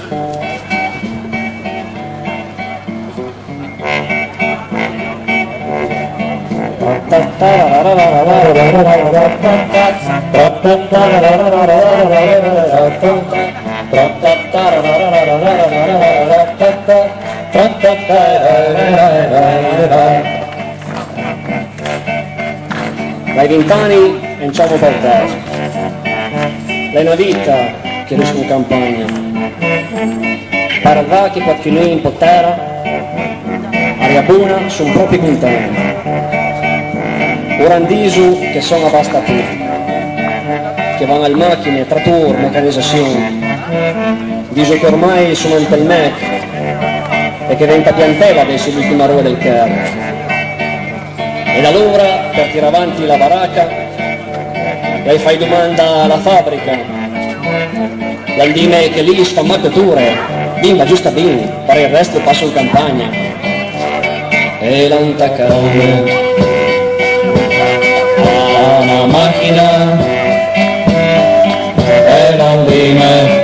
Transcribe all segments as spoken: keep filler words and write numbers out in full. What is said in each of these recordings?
Dai vent'anni cominciamo per terra. È una vita che riesco in campagna. Parla che può finire in potera, aria buona, sono proprio contento. Ora diso che sono abbastati, che vanno alle macchine, trattor, meccanizzazione. Diso che ormai sono in pelmec e che venta piantella adesso l'ultima ruota del carro. Ed allora, per tirare avanti la baracca, lei fai domanda alla fabbrica, lei dime che lì si fa macchiature, bimba giusta bene, per il resto passo in campagna. E l'antacane a una macchina e non dime,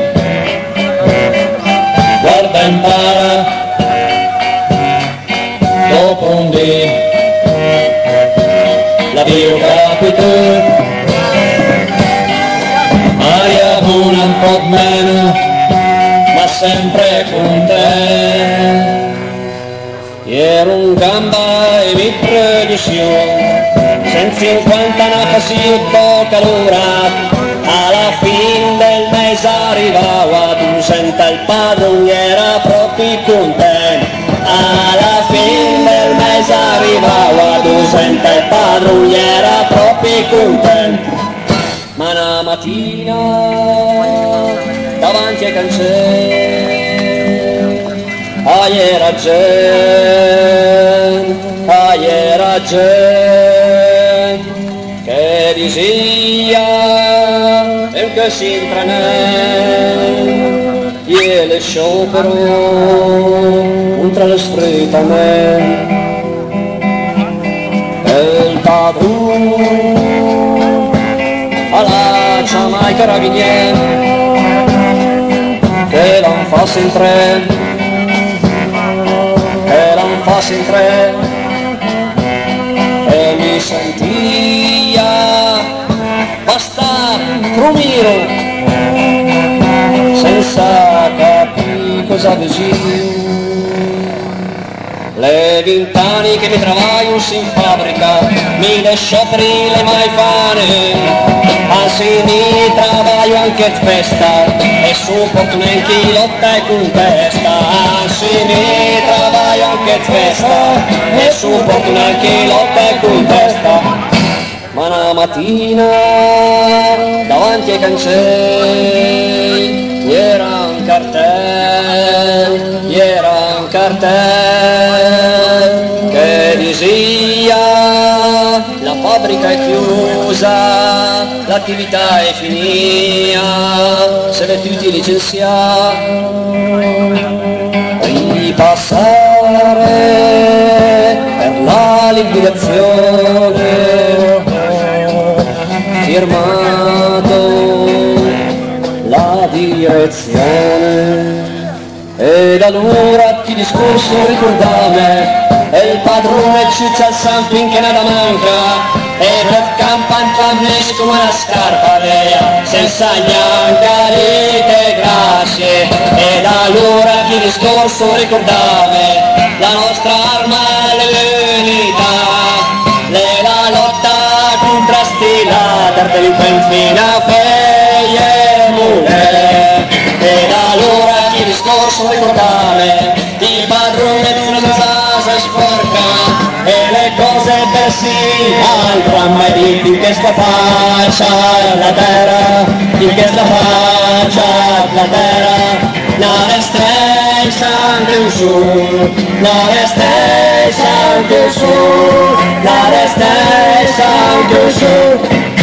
guarda e impara, dopo un dì l'avvio capito, aria buona un po' meno, ma sempre con te. Ero un gamba e mi pregiusione, senza cinquanta una fasilità calora, alla fine del mese arrivava, tu senta il padrone era proprio contento. Alla fine del mese arrivava, tu senta il padrone era proprio contento. Ma una mattina davanti ai cancelli, ah era gente, ah era gente che diceva e che si intranè e le sciopero contro lo sfruttamento. E il padrone alla mai carabinieri che non fa sempre, che non fa sempre, e mi sentia basta crumiro senza capire cosa vesino. Le vent'anni che mi travaglio in fabbrica mi lascio per le mai fare, anzi mi travaglio anche in festa e supporto neanche chi lotta e contesta. Anzi mi travaglio anche in festa e supporto neanche chi lotta e contesta. Ma una mattina davanti ai cancelli era un cartello, era un cartello che diceva la fabbrica è chiusa, l'attività è finita, siete tutti licenziati, ripassare per la liquidazione, firmato la direzione. Ed allora ti discorso ricordame, e il padrone ciuccia il san finché nada manca, e per campan fammi come una scarpa vea, senza neanche rete grazie. Ed allora ti discorso ricordame, la nostra arma è l'unità, la lotta contrasti la delinquenza fino a feie mule. Ed allora il discorso ricordame, il padrone di una casa sporca e le cose per sì altra, ma di che sta faccia la terra, di che sta faccia la terra, non è stessa anche un su, non è stessa anche un su, non è stessa anche un su.